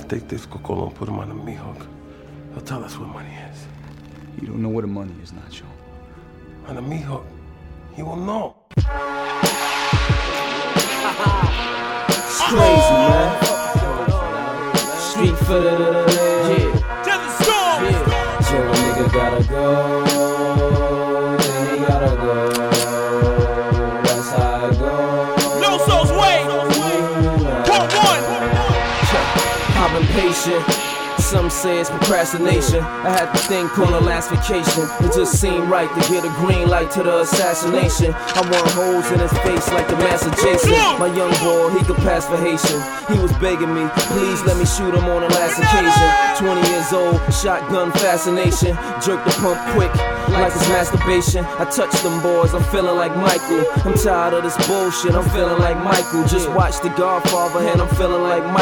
to take this cocolo and put him on the meat hook. He'll tell us where money is. You don't know where the money is, Nacho. On the meat hook, he will know. It's crazy, man. Street footed, yeah. So a nigga gotta go, then he gotta go. That's how it goes. No Soul's way. Part one. I've been patient. Some say it's procrastination. I had to think on the last vacation. It just seemed right to get a green light to the assassination. I want holes in his face like the Master Jason. My young boy, he could pass for Haitian. He was begging me, please let me shoot him on the last occasion. 20 years old, shotgun fascination. Jerk the pump quick, like it's masturbation. I touch them boys, I'm feeling like Michael. I'm tired of this bullshit, I'm feeling like Michael. Just watch The Godfather and I'm feeling like Michael.